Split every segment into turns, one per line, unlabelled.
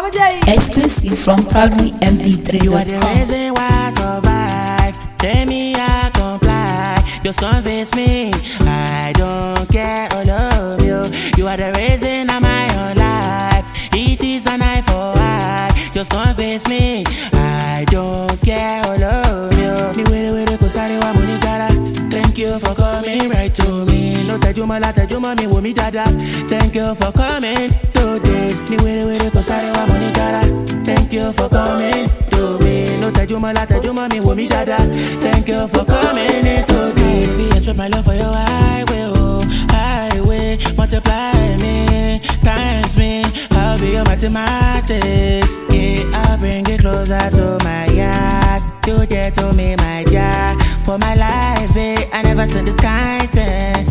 Exclusive from proudlymp3.com.
You are the reason why I survive. Tell me I comply. Just convince me I don't care all of you. You are the reason I'm my own life. It is an eye for eye. Just convince me I don't care all of you. Me were go sorry wa money jara. Thank you for coming right to me. Lo tajuma la tajuma mi wo mi dada. Thank you for coming to this. Me were go sorry wa money jara. Thank you for coming to me. Lo tajuma la tajuma mi wo mi dada. Thank you for coming into this. We express my love for your highway, oh highway. Multiply me, times me. I'll be your mathematics. Yeah, I'll bring it closer to my yard. You get to me, my job. For my life, I never seen this kind thing.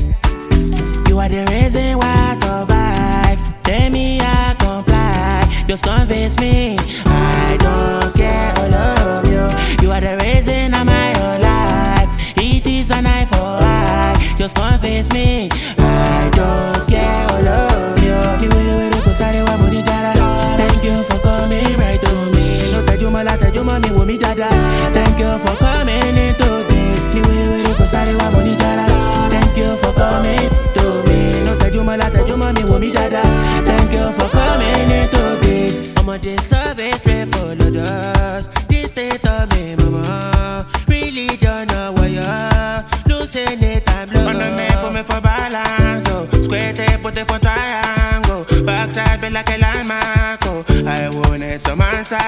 You are the reason why I survive. Tell me I comply. Just convince me I don't care all of you. You are the reason I'm my whole life. It is an eye for eye. Just convince me I don't care all of you. Me wait go sorry wa money jara. Thank you for coming right to me. No tajuma la tajuma mi wo mi dada. Thank you for coming into this. Me wait go sorry wa money jara. Thank you for coming to me. No tajuma la tajuma mi wo mi dada. Thank you for coming into this. Some of this love is pray for us. This state of me, mama. Really don't know what you're losing it. I'm low. On the map, put me for balance. Oh, square tape, put it for triangle. Backside, be like a landmark. Oh, I want it some answer.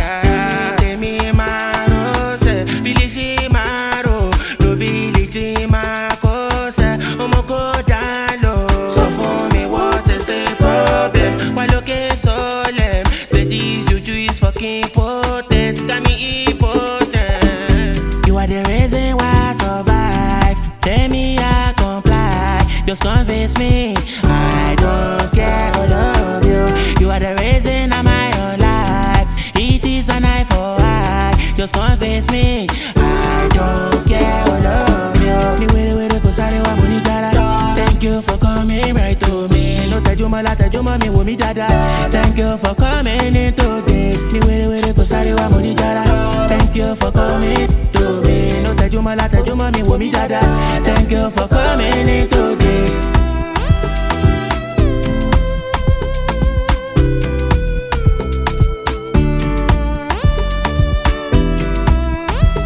Tell me, Maro, say, Billy Shimaro, no Billy Jimako, say, Omoko Dalo. So for me, what is the problem? Why look so lame? Say this juju is fucking potent, got me impotent. You are the reason why I survive. Tell me I comply. Just convince me I don't care all of you. You are the reason I'm my own life. It is an eye for eye. Just convince me I don't care all of you. Me wait go sorry wa money jara. Thank you for coming right to me. No tajuma la tajuma mi wo mi dada. Thank you for coming into this. Me wait go sorry wa money jara. Thank you for coming to me. No tajuma la tajuma mi wo mi dada. Thank you for coming into this.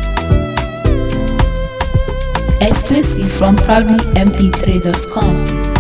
Exclusive from proudlymp3.com.